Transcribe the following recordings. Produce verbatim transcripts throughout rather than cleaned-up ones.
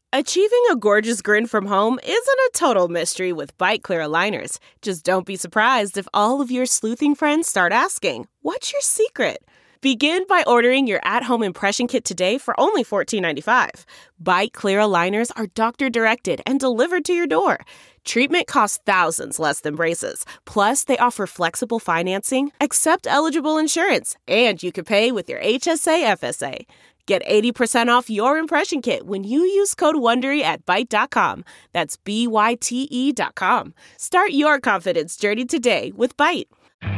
Achieving a gorgeous grin from home isn't a total mystery with Byte Clear aligners. Just don't be surprised if all of your sleuthing friends start asking, "What's your secret?" Begin by ordering your at-home impression kit today for only fourteen ninety-five. Byte Clear aligners are doctor-directed and delivered to your door. Treatment costs thousands less than braces. Plus, they offer flexible financing, accept eligible insurance, and you can pay with your H S A F S A. Get eighty percent off your impression kit when you use code WONDERY at Byte dot com. That's B Y T E dot com. Start your confidence journey today with Byte.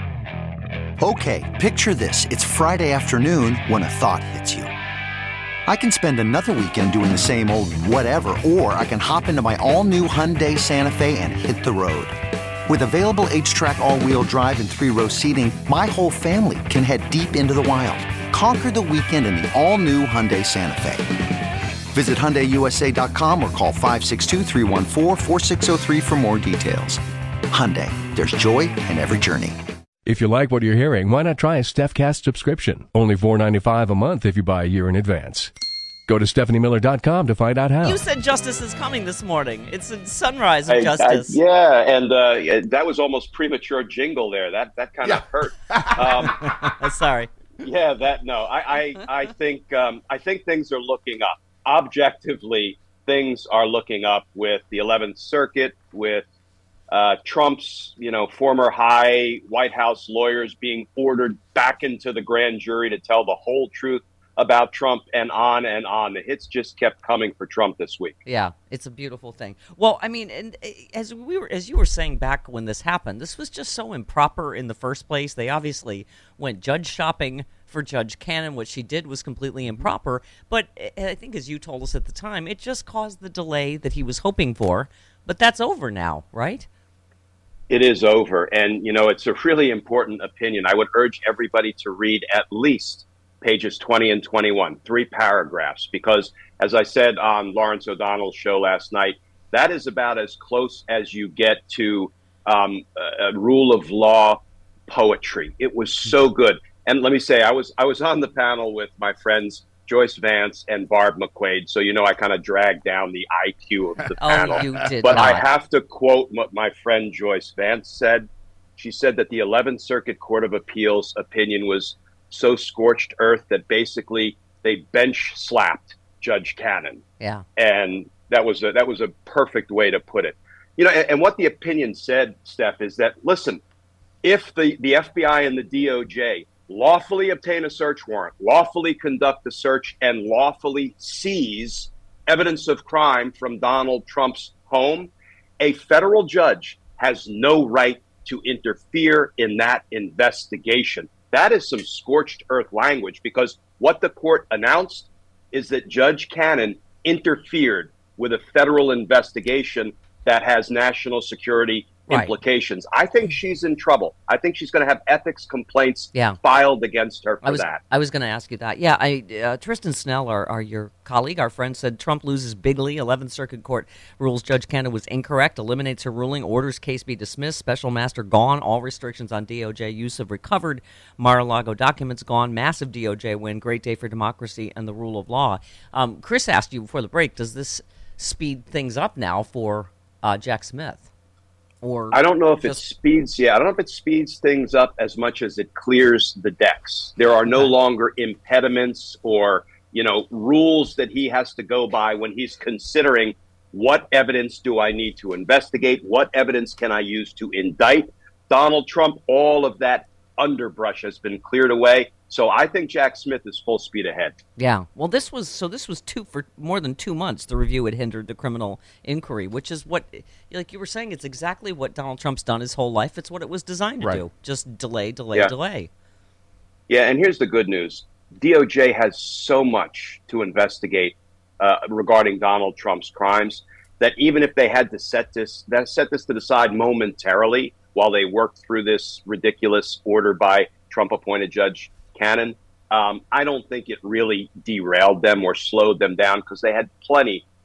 Okay, picture this. It's Friday afternoon when a thought hits you. I can spend another weekend doing the same old whatever, or I can hop into my all-new Hyundai Santa Fe and hit the road. With available H-Track all-wheel drive and three-row seating, my whole family can head deep into the wild. Conquer the weekend in the all-new Hyundai Santa Fe. Visit Hyundai U S A dot com or call five six two, three one four, four six zero three for more details. Hyundai, there's joy in every journey. If you like what you're hearing, why not try a StephCast subscription? Only four dollars and ninety-five cents a month if you buy a year in advance. Go to Stephanie Miller dot com to find out how. You said justice is coming this morning. It's a sunrise of I, justice. I, yeah, and uh, that was almost premature jingle there. That that kind of Yeah. hurt. Um, Sorry. yeah, that no. I I, I think um, I think things are looking up. Objectively, things are looking up with the eleventh Circuit, with uh, Trump's you know former high White House lawyers being ordered back into the grand jury to tell the whole truth about Trump, and on and on. The hits just kept coming for Trump this week. Yeah, it's a beautiful thing. Well, I mean, and as we were, as you were saying back when this happened, this was just so improper in the first place. They obviously went judge shopping for Judge Cannon. What she did was completely improper. But I think, as you told us at the time, it just caused the delay that he was hoping for. But that's over now, right? It is over, and you know it's a really important opinion. I would urge everybody to read at least pages twenty and twenty-one, three paragraphs, because as I said on Lawrence O'Donnell's show last night, that is about as close as you get to um, a, a rule of law poetry. It was so good. And let me say, I was I was on the panel with my friends Joyce Vance and Barb McQuaid, so you know I kind of dragged down the I Q of the Oh, panel. you did But I not. have to quote what my friend Joyce Vance said. She said that the eleventh Circuit Court of Appeals opinion was so scorched earth that basically they bench slapped Judge Cannon. Yeah. And that was a, that was a perfect way to put it. You know, and, and what the opinion said, Steph, is that, listen, if the, the F B I and the D O J lawfully obtain a search warrant, lawfully conduct a search, and lawfully seize evidence of crime from Donald Trump's home, a federal judge has no right to interfere in that investigation. That is some scorched earth language, because what the court announced is that Judge Cannon interfered with a federal investigation that has national security Right. implications. I think she's in trouble. I think she's going to have ethics complaints Yeah. filed against her for I was that. I was going to ask you that. Yeah, I uh, Tristan Snell, our, our your colleague, our friend, said Trump loses bigly. eleventh Circuit Court rules Judge Cannon was incorrect, eliminates her ruling, orders case be dismissed, special master gone, all restrictions on D O J use of recovered Mar-a-Lago documents gone, massive D O J win, great day for democracy and the rule of law. Um, Chris asked you before the break, does this speed things up now for uh, Jack Smith? Or I don't know if just- it speeds. Yeah, I don't know if it speeds things up as much as it clears the decks. There are no Okay. longer impediments or you know rules that he has to go by when he's considering what evidence do I need to investigate, what evidence can I use to indict Donald Trump. All of that underbrush has been cleared away. So I think Jack Smith is full speed ahead. Yeah. Well, this was so. This was two for more than two months. The review had hindered the criminal inquiry, which is what, like you were saying, it's exactly what Donald Trump's done his whole life. It's what it was designed to Right. do. Just delay, delay, Yeah. delay. Yeah, and here's the good news. D O J has so much to investigate uh, regarding Donald Trump's crimes that even if they had to set this that set this to the side momentarily while they worked through this ridiculous order by Trump-appointed Judge Cannon, um, I don't think it really derailed them or slowed them down, because they had plenty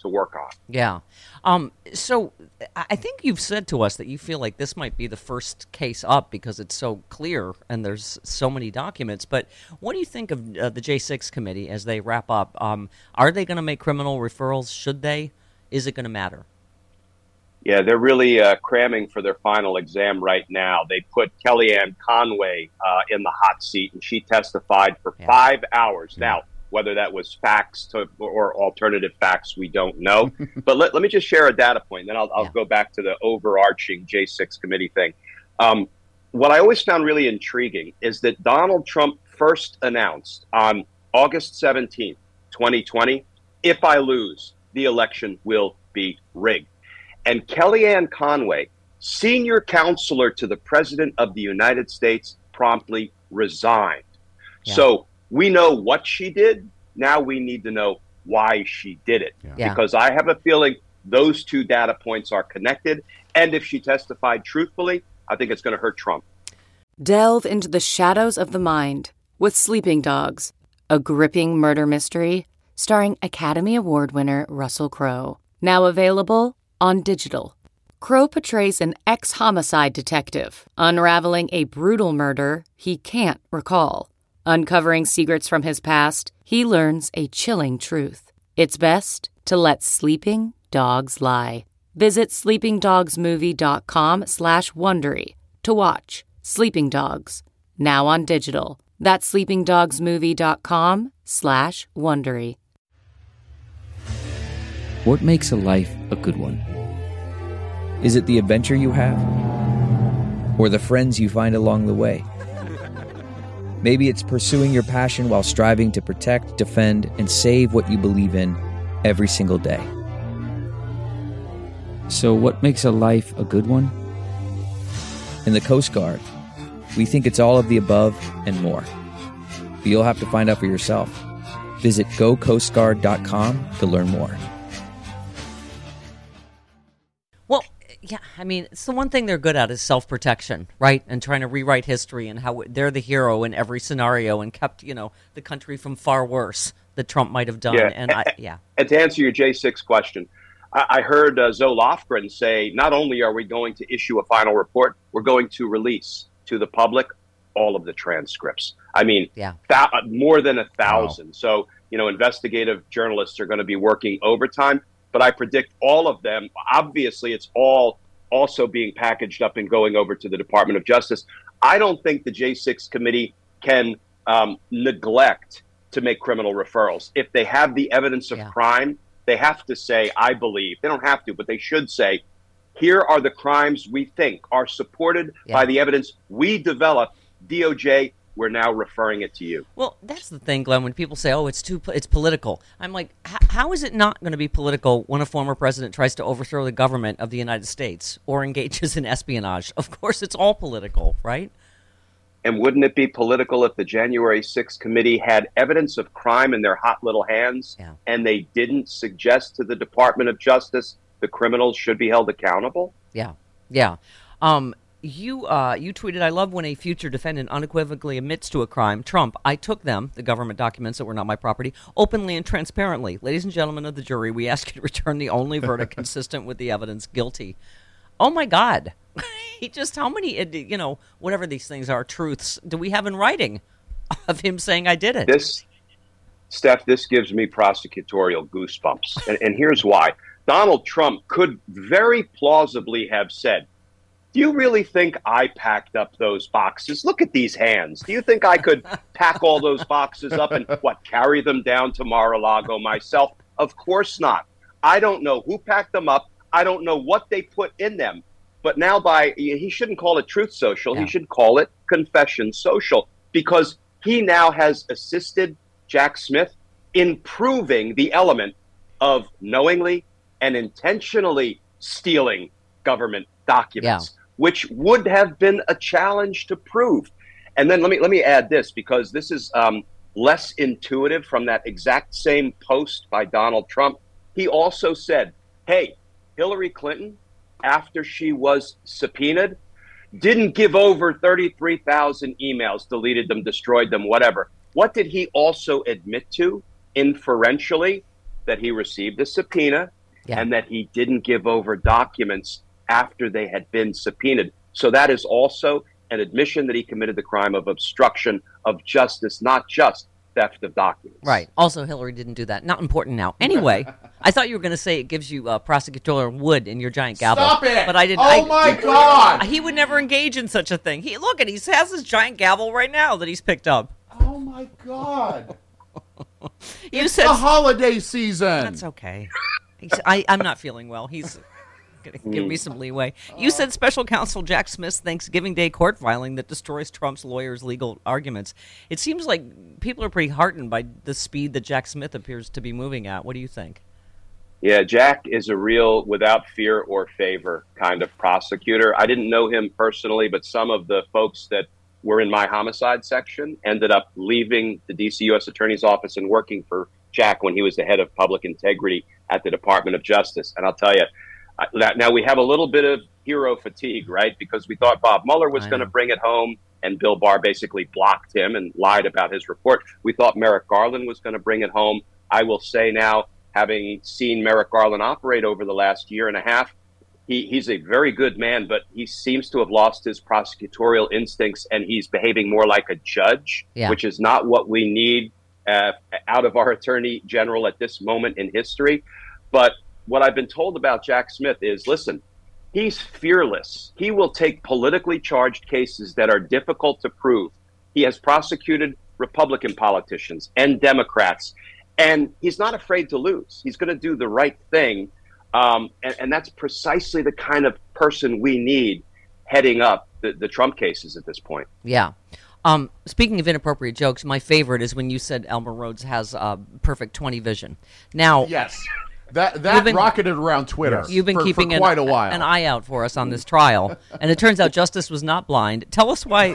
to work on. Yeah. Um, so I think you've said to us that you feel like this might be the first case up because it's so clear and there's so many documents. But what do you think of uh, the J six committee as they wrap up? Um, are they going to make criminal referrals? Should they? Is it going to matter? Yeah, they're really uh, cramming for their final exam right now. They put Kellyanne Conway uh, in the hot seat, and she testified for yeah. five hours. Yeah. Now, whether that was facts to, or alternative facts, we don't know. But let, let me just share a data point, and then I'll, I'll yeah. go back to the overarching J six committee thing. Um, what I always found really intriguing is that Donald Trump first announced on August seventeenth, twenty twenty, if I lose, the election will be rigged. And Kellyanne Conway, senior counselor to the President of the United States, promptly resigned. Yeah. So we know what she did. Now we need to know why she did it. Yeah. Yeah. Because I have a feeling those two data points are connected. And if she testified truthfully, I think it's going to hurt Trump. Delve into the shadows of the mind with Sleeping Dogs, a gripping murder mystery starring Academy Award winner Russell Crowe. Now available on digital. Crowe portrays an ex-homicide detective unraveling a brutal murder he can't recall. Uncovering secrets from his past, he learns a chilling truth. It's best to let sleeping dogs lie. Visit sleepingdogsmovie.com slash Wondery to watch Sleeping Dogs, now on digital. That's sleepingdogsmovie.com slash Wondery. What makes a life a good one? Is it the adventure you have? Or the friends you find along the way? Maybe it's pursuing your passion while striving to protect, defend, and save what you believe in every single day. So what makes a life a good one? In the Coast Guard, we think it's all of the above and more. But you'll have to find out for yourself. Visit go coast guard dot com to learn more. Well, yeah, I mean, it's the one thing they're good at is self-protection, right? And trying to rewrite history and how they're the hero in every scenario and kept, you know, the country from far worse that Trump might have done. Yeah. And, I, yeah. And to answer your J six question, I, I heard uh, Zoe Lofgren say, not only are we going to issue a final report, we're going to release to the public all of the transcripts. I mean, yeah. th- more than a thousand. Wow. So, you know, investigative journalists are going to be working overtime. But I predict all of them, obviously it's all also being packaged up and going over to the Department of Justice. I don't think the J six committee can um, neglect to make criminal referrals. If they have the evidence of yeah. crime, they have to say, I believe. They don't have to, but they should say, here are the crimes we think are supported yeah. by the evidence we developed. D O J, we're now referring it to you. Well, that's the thing, Glenn, when people say, oh, it's too, it's political. I'm like, how is it not going to be political when a former president tries to overthrow the government of the United States or engages in espionage? Of course, it's all political, right? And wouldn't it be political if the January sixth committee had evidence of crime in their hot little hands yeah. and they didn't suggest to the Department of Justice the criminals should be held accountable? Yeah, yeah. Um, You uh, you tweeted, I love when a future defendant unequivocally admits to a crime. Trump, I took them, the government documents that were not my property, openly and transparently. Ladies and gentlemen of the jury, we ask you to return the only verdict consistent with the evidence, guilty. Oh, my God. He just, how many, you know, whatever these things are, truths, do we have in writing of him saying I did it? This, Steph, this gives me prosecutorial goosebumps. And, and here's why. Donald Trump could very plausibly have said, do you really think I packed up those boxes? Look at these hands. Do you think I could pack all those boxes up and, what, carry them down to Mar-a-Lago myself? Of course not. I don't know who packed them up. I don't know what they put in them. But now by, he shouldn't call it Truth Social. Yeah. He should call it Confession Social, because he now has assisted Jack Smith in proving the element of knowingly and intentionally stealing government documents. Yeah. Which would have been a challenge to prove. And then let me let me add this, because this is um, less intuitive from that exact same post by Donald Trump. He also said, hey, Hillary Clinton, after she was subpoenaed, didn't give over thirty-three thousand emails, deleted them, destroyed them, whatever. What did he also admit to inferentially? that he received a subpoena Yeah. and that he didn't give over documents after they had been subpoenaed. So that is also an admission that he committed the crime of obstruction of justice, not just theft of documents. Right. Also, Hillary didn't do that. Not important now. Anyway, I thought you were going to say it gives you uh, prosecutorial wood in your giant gavel. Stop it! But I didn't. Oh, I, my God! He would never engage in such a thing. He Look, at he has his giant gavel right now that he's picked up. Oh, my God. You it's said the holiday season. That's okay. He's, I, I'm not feeling well. He's going to give me some leeway. You said special counsel Jack Smith's Thanksgiving Day court filing that destroys Trump's lawyers' legal arguments. It seems like people are pretty heartened by the speed that Jack Smith appears to be moving at. What do you think? Yeah, Jack is a real without fear or favor kind of prosecutor. I didn't know him personally, but some of the folks that were in my homicide section ended up leaving the D C U S Attorney's Office and working for Jack when he was the head of public integrity at the Department of Justice. And I'll tell you, uh, that, now we have a little bit of hero fatigue, right? Because we thought Bob Mueller was going to bring it home, and Bill Barr basically blocked him and lied about his report. We thought Merrick Garland was going to bring it home. I will say now, having seen Merrick Garland operate over the last year and a half, He, he's a very good man, but he seems to have lost his prosecutorial instincts, and he's behaving more like a judge, Yeah. which is not what we need uh, out of our attorney general at this moment in history. But what I've been told about Jack Smith is, listen, he's fearless. He will take politically charged cases that are difficult to prove. He has prosecuted Republican politicians and Democrats, and he's not afraid to lose. He's going to do the right thing. Um, and, and that's precisely the kind of person we need heading up the, the Trump cases at this point. Yeah. Um, speaking of inappropriate jokes, my favorite is when you said Elmer Rhodes has uh, perfect twenty vision. Now, Yes. That that been- rocketed around Twitter you've been for, keeping for an, quite a while. an eye out for us on this trial, and it turns out justice was not blind. Tell us why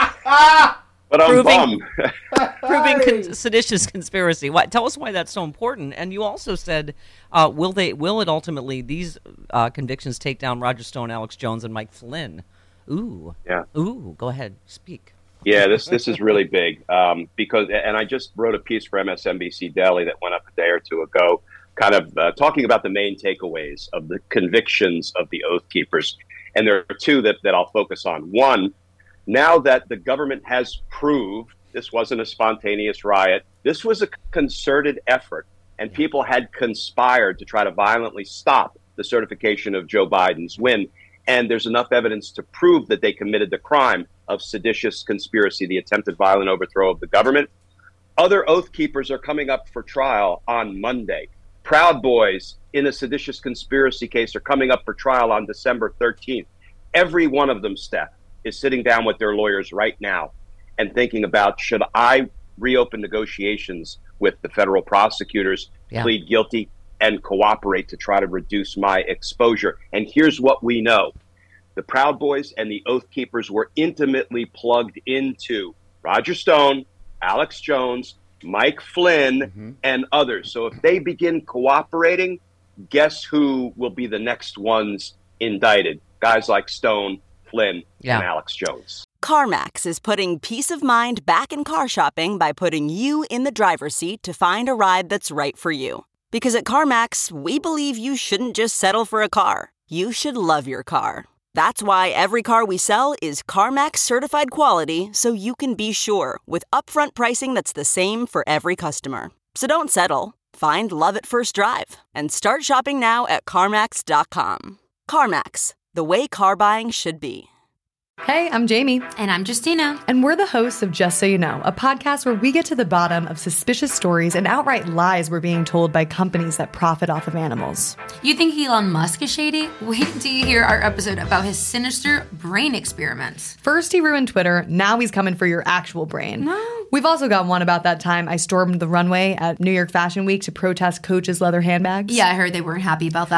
But I'm Proving- bummed. proving con- seditious conspiracy. Why, tell us why that's so important. And you also said, uh, will they? Will it ultimately these uh, convictions take down Roger Stone, Alex Jones, and Mike Flynn? Ooh, Yeah. Ooh, go ahead, speak. Yeah, this this is really big um, because, and I just wrote a piece for M S N B C Daily that went up a day or two ago, kind of uh, talking about the main takeaways of the convictions of the Oath Keepers. And there are two that, that I'll focus on. One, now that the government has proved this wasn't a spontaneous riot, this was a concerted effort, and people had conspired to try to violently stop the certification of Joe Biden's win. And there's enough evidence to prove that they committed the crime of seditious conspiracy, the attempted violent overthrow of the government. Other Oath Keepers are coming up for trial on Monday. Proud Boys in a seditious conspiracy case are coming up for trial on December thirteenth. Every one of them, Steph, is sitting down with their lawyers right now and thinking about, should I reopen negotiations with the federal prosecutors, Yeah. plead guilty, and cooperate to try to reduce my exposure? And here's what we know. The Proud Boys and the Oath Keepers were intimately plugged into Roger Stone, Alex Jones, Mike Flynn, Mm-hmm. and others. So if they begin cooperating, guess who will be the next ones indicted? Guys like Stone, Flynn, Yeah. and Alex Jones. CarMax is putting peace of mind back in car shopping by putting you in the driver's seat to find a ride that's right for you. Because at CarMax, we believe you shouldn't just settle for a car. You should love your car. That's why every car we sell is CarMax certified quality, so you can be sure with upfront pricing that's the same for every customer. So don't settle. Find love at first drive and start shopping now at CarMax dot com. CarMax, the way car buying should be. Hey, I'm Jamie. And I'm Justina. And we're the hosts of Just So You Know, a podcast where we get to the bottom of suspicious stories and outright lies we're being told by companies that profit off of animals. You think Elon Musk is shady? Wait until you hear our episode about his sinister brain experiments. First he ruined Twitter, now he's coming for your actual brain. No. We've also got one about that time I stormed the runway at New York Fashion Week to protest Coach's leather handbags. Yeah, I heard they weren't happy about that.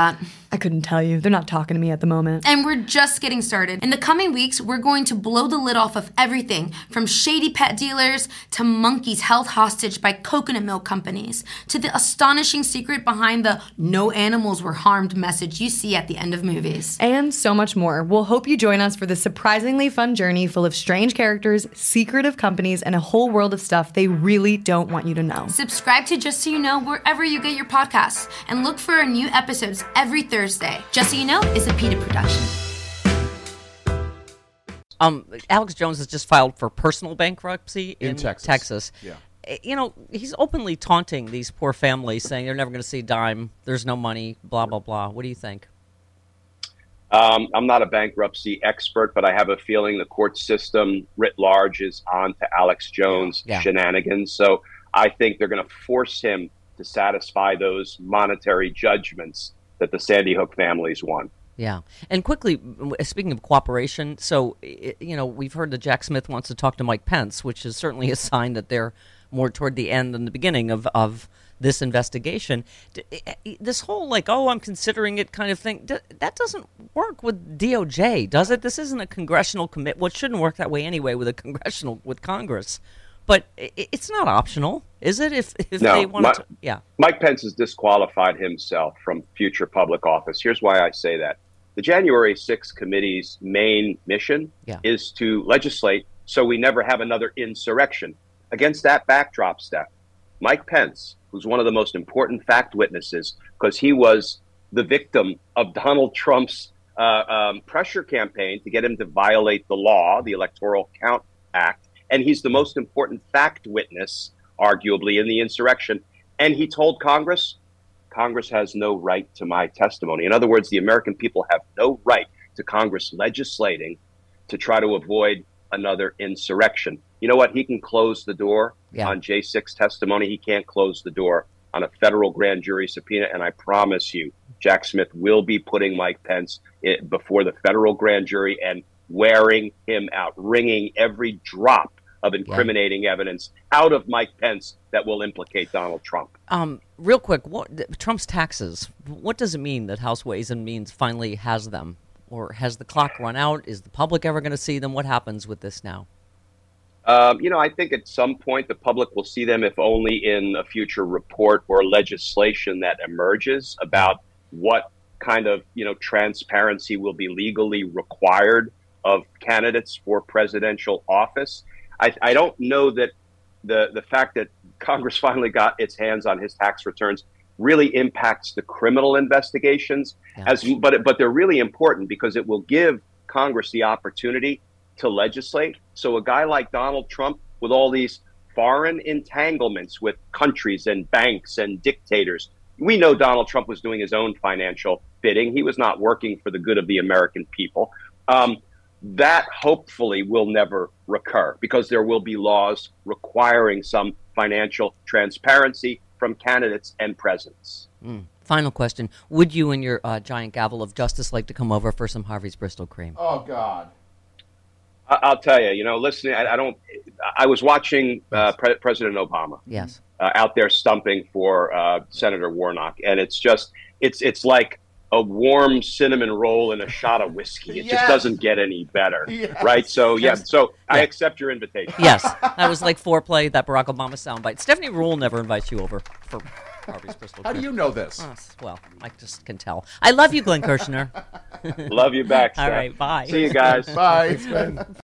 I couldn't tell you. They're not talking to me at the moment. And we're just getting started. In the coming weeks, we're going to blow the lid off of everything from shady pet dealers to monkeys held hostage by coconut milk companies to the astonishing secret behind the no animals were harmed message you see at the end of movies. And so much more. We'll hope you join us for this surprisingly fun journey full of strange characters, secretive companies, and a whole world of stuff they really don't want you to know. Subscribe to Just So You Know wherever you get your podcasts and look for our new episodes every Thursday. Just So You Know is a PETA production. Um, Alex Jones has just filed for personal bankruptcy in, In Texas. Texas. Yeah. You know, he's openly taunting these poor families, saying they're never going to see a dime, there's no money, blah, blah, blah. What do you think? Um, I'm not a bankruptcy expert, but I have a feeling the court system writ large is on to Alex Jones' Yeah. shenanigans. So I think they're going to force him to satisfy those monetary judgments that the Sandy Hook families won. Yeah. And quickly, speaking of cooperation, so, you know, we've heard that Jack Smith wants to talk to Mike Pence, which is certainly a sign that they're more toward the end than the beginning of, of this investigation. This whole, like, oh, I'm considering it kind of thing, that doesn't work with D O J, does it? This isn't a congressional commit. Well, it shouldn't work that way anyway with a congressional, with Congress. But it's not optional, is it? If if no, they want my, to, yeah. Mike Pence has disqualified himself from future public office. Here's why I say that. The January sixth committee's main mission Yeah. is to legislate so we never have another insurrection. Against that backdrop, Steph, Mike Pence, who's one of the most important fact witnesses because he was the victim of Donald Trump's uh, um, pressure campaign to get him to violate the law, the Electoral Count Act. And he's the most important fact witness, arguably, in the insurrection. And he told Congress, Congress has no right to my testimony. In other words, the American people have no right to Congress legislating to try to avoid another insurrection. You know what? He can close the door Yeah. on J six testimony. He can't close the door on a federal grand jury subpoena. And I promise you, Jack Smith will be putting Mike Pence i- before the federal grand jury and wearing him out, wringing every drop of incriminating yeah. evidence out of Mike Pence that will implicate Donald Trump. Um, real quick, what, Trump's taxes, what does it mean that House Ways and Means finally has them? Or has the clock run out? Is the public ever going to see them? What happens with this now? Um, you know, I think at some point the public will see them, if only in a future report or legislation that emerges about what kind of, you know, transparency will be legally required of candidates for presidential office. I, I don't know that the the fact that Congress finally got its hands on his tax returns really impacts the criminal investigations, Yeah. as but but they're really important because it will give Congress the opportunity to legislate. So a guy like Donald Trump, with all these foreign entanglements with countries and banks and dictators, we know Donald Trump was doing his own financial bidding. He was not working for the good of the American people. Um, that hopefully will never recur because there will be laws requiring some financial transparency from candidates and presidents. Mm. Final question. Would you and your uh, giant gavel of justice like to come over for some Harvey's Bristol cream? Oh, God. I- I'll tell you, you know, listening, I, I don't, I was watching uh, Pre- President Obama Yes. uh, out there stumping for uh, Senator Warnock. And it's just, it's, it's like a warm cinnamon roll and a shot of whiskey. It Yes. just doesn't get any better. Yes. Right. So, yeah. Yes. So I Yeah. accept your invitation. Yes. That was like foreplay, that Barack Obama soundbite. Stephanie Rule never invites you over for Harvey's Bristol How do cream. you know this? Oh, well, I just can tell. I love you, Glenn Kirshner. Love you back. All Steph. right. Bye. See you guys. Bye.